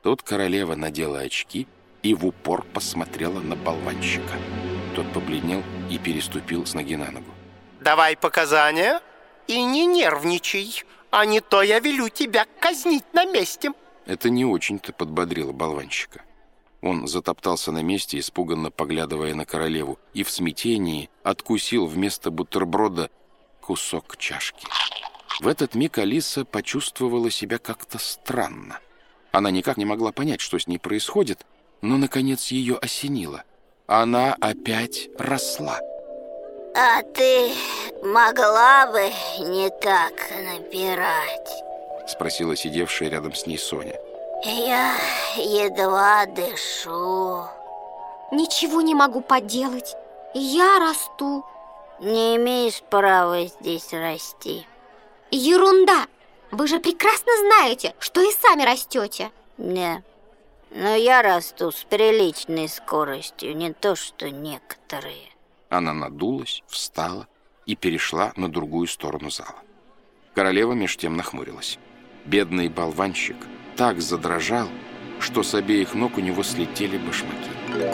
Тут королева надела очки и в упор посмотрела на болванщика. Тот побледнел и переступил с ноги на ногу. Давай показания и не нервничай, а не то я велю тебя казнить на месте. Это не очень-то подбодрило болванщика. Он затоптался на месте, испуганно поглядывая на королеву, и в смятении откусил вместо бутерброда кусок чашки. В этот миг Алиса почувствовала себя как-то странно. Она никак не могла понять, что с ней происходит, но, наконец, ее осенило. Она опять росла. А ты могла бы не так напирать? Спросила сидевшая рядом с ней Соня. Я едва дышу. Ничего не могу поделать. Я расту. Не имеешь права здесь расти. Ерунда! Вы же прекрасно знаете, что и сами растете. Не, но я расту с приличной скоростью, не то что некоторые. Она надулась, встала и перешла на другую сторону зала. Королева меж тем нахмурилась. Бедный болванщик так задрожал, что с обеих ног у него слетели башмаки.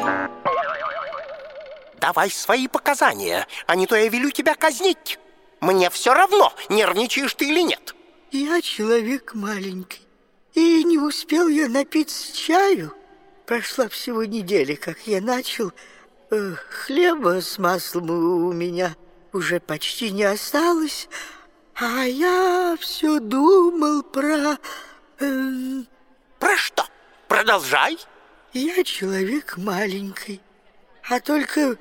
Давай свои показания, а не то я велю тебя казнить. Мне все равно, нервничаешь ты или нет. Я человек маленький, и не успел я напиться чаю. Прошла всего неделя, как я начал. Хлеба с маслом у меня уже почти не осталось, а я все думал про... Про что? Продолжай. Я человек маленький, а только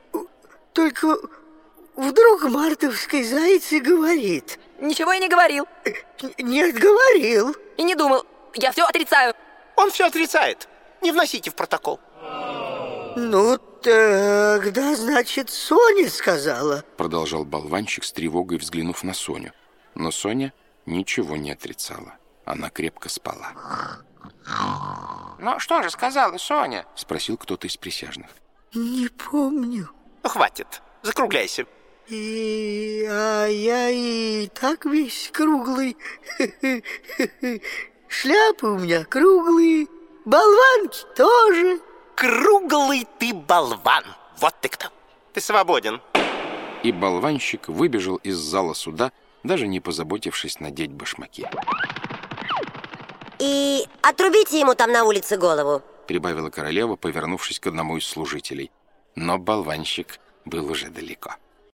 вдруг мартовский заяц и говорит... Ничего я не говорил. Нет, говорил. И не думал. Я все отрицаю. Он все отрицает. Не вносите в протокол. Ну, тогда, значит, Соня сказала. Продолжал болванщик с тревогой, взглянув на Соню. Но Соня ничего не отрицала. Она крепко спала. «Ну, что же сказала Соня?» — спросил кто-то из присяжных. Не помню. Ну, хватит, закругляйся. А я и так весь круглый. Шляпы у меня круглые, болванки тоже. Круглый ты болван. Вот ты кто. Ты свободен. И болванщик выбежал из зала суда, даже не позаботившись надеть башмаки. И отрубите ему там на улице голову, прибавила королева, повернувшись к одному из служителей. Но болванщик был уже далеко.